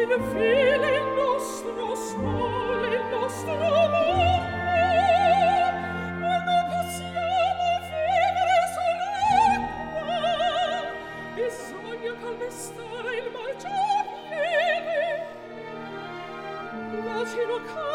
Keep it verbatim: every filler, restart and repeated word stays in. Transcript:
il file il nostro sole, il nostro amore, ma non possiamo vivere sull'acqua, bisogna calpestare il marciapiede, l'acino caldo